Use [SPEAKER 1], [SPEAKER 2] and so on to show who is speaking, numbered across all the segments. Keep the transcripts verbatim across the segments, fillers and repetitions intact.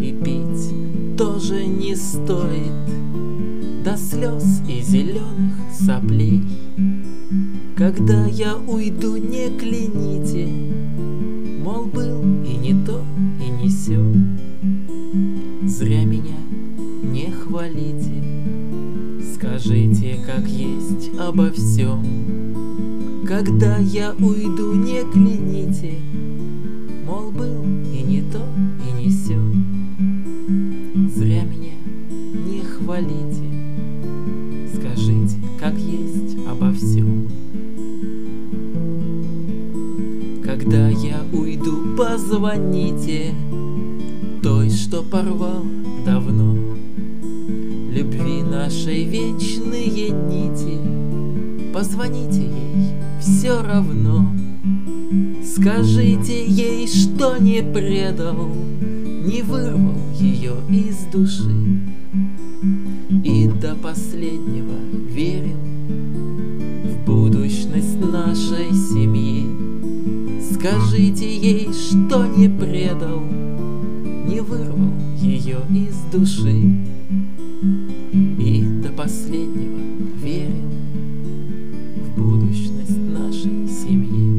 [SPEAKER 1] и пить тоже не стоит, до слез и зеленых соплей. Когда я уйду, не кляните, мол, был и не то, и не сё. Зря меня не хвалите, скажите, как есть обо всем. Когда я уйду, не кляните, мол, был и не то, и не сё. Зря меня не хвалите, скажите, как есть обо всем. Когда я уйду, позвоните той, что порвал давно, любви нашей вечные нити. Позвоните ей все равно, скажите ей, что не предал, не вырвал ее из души и до последнего верил в будущность нашей семьи. Скажите ей, что не предал, не вырвал ее из души и до последнего верил в будущность нашей семьи.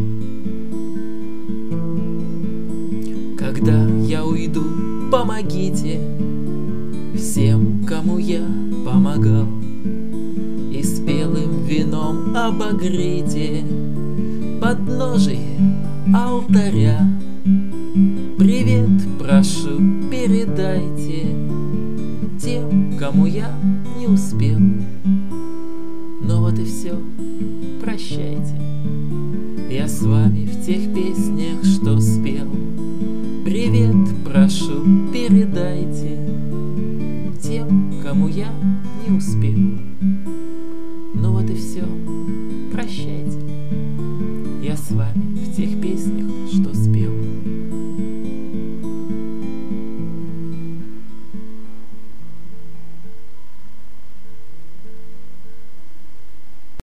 [SPEAKER 1] Когда я уйду, помогите всем, кому я помогал, и спелым вином обогрейте подножие алтаря. Привет, прошу, передайте тем, кому я не успел. Но вот и все, прощайте, я с вами в тех песнях, что спел. Привет, прошу, передайте тем, кому я не успел. Ну вот и все, прощайте, я с вами в тех песнях,